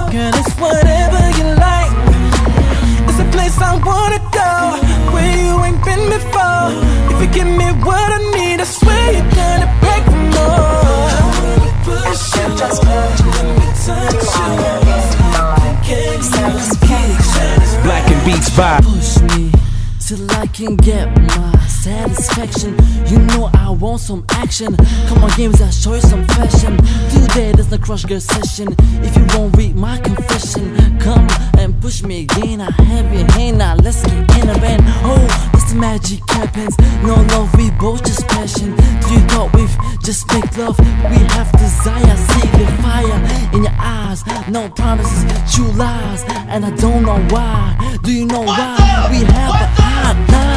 Girl, it's whatever you like. It's a place I wanna go, where you ain't been before. If you give me what I need, I swear you're gonna beg for more. I wanna push you, let me touch you. Black and Beats vibe. Push me till I can get my satisfaction. You know I want some action. Come on games, I'll show you some fashion. Today there's no crush girl session. If you won't read my confession, come and push me again. I have your hand now, let's get in a van. Oh, this the magic happens. No love, we both just passion. Do you thought we've just make love? We have desire, see the fire in your eyes. No promises, true lies, and I don't know why. Do you know why? We have a hard night.